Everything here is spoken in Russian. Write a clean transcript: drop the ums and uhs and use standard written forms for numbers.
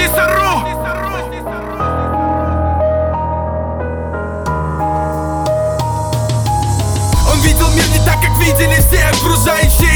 Здесь.ру. Он видел мир не так, как видели все окружающие.